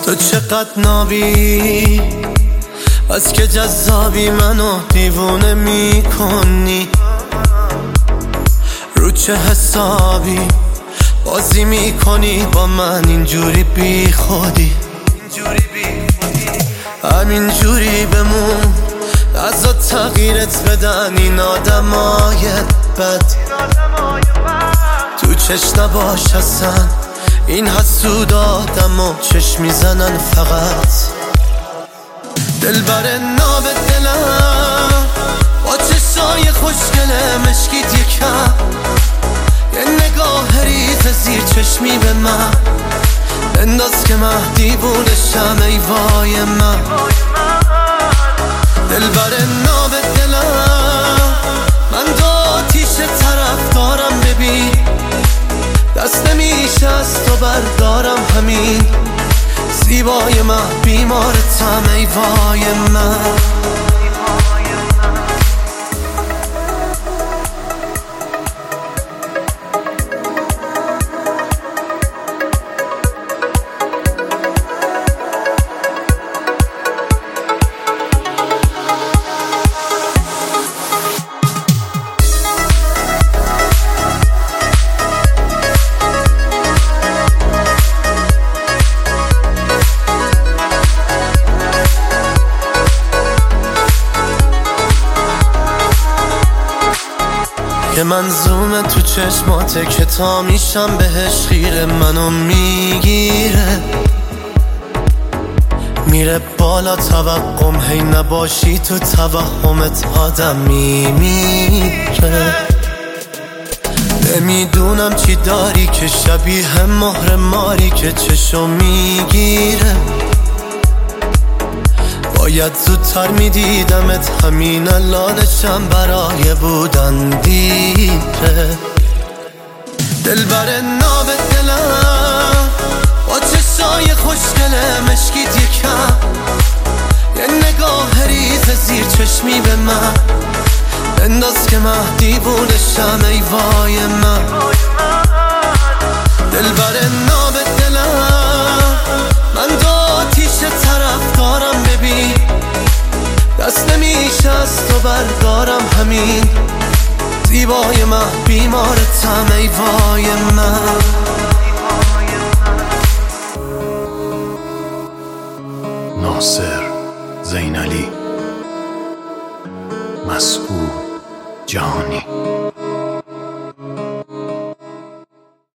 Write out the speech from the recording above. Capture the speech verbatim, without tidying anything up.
تو چقدر نابی، از که جذابی منو دیوونه میکنی. رو چه حسابی بازی میکنی با من اینجوری بی خودی؟ همینجوری بمون، از تغییرت بدن این آدمای بد. تو چشم نباش اصلا، این حسود آدم و چشم میزنن فقط. دل بر ناب دلم با چشای خوشگله مشکیت یکم، یه نگاه ریز زیر چشمی به من بنداز که من دیوونشم. ای وای من، دل بر ناب دلم من دو آتیش طرف دارم. ببین دست نمیشه از تو بردارم، همین زیبای من بیمارتم. ای وای من، که منظومه تو چشماته که تا میشم بهش خیره. منو میگیره میره بالا توقم، هی نباشی تو توهمت آدم میمیره. نمیدونم چی داری که شبیه مهر ماری که چشم میگیره. باید زودتر میدیدمت، همین الانشم برای بودن دیره. دل بر ناب دلم با چشای خوشگله مشکیت یکم، یه نگاه ریز زیر چشمی به من بنداز که من دیوونشم. ای وای من، دل بر ناب دلم من دو آتیش طرف دارم. ببین دست نمیشه از تو بردارم، همین زیبای من بیمارتم. ای وای من، ناصر زینالی، مسعود جهانی.